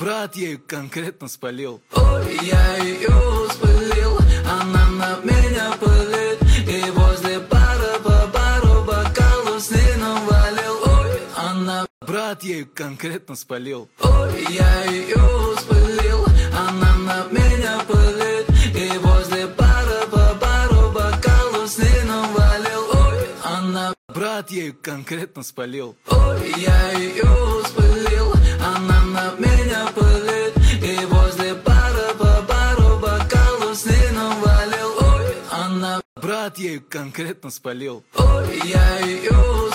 брат, я ее конкретно спалил. Ой, я ее спалил, она на меня пылит. И возле бара по бару бокалу с ней навалил. Ой, она, брат, я ее конкретно спалил. Ой, я ее спалил, она на меня пылит. И возле бара по бару бокалу с ней навалил. Ой, она, брат, я ее конкретно спалил. Ой, я ее спалил, она на меня пылит. И возле бара по бару бокалу с ней навалил. Ой, она, брат, я ее конкретно спалил. Ой, я ее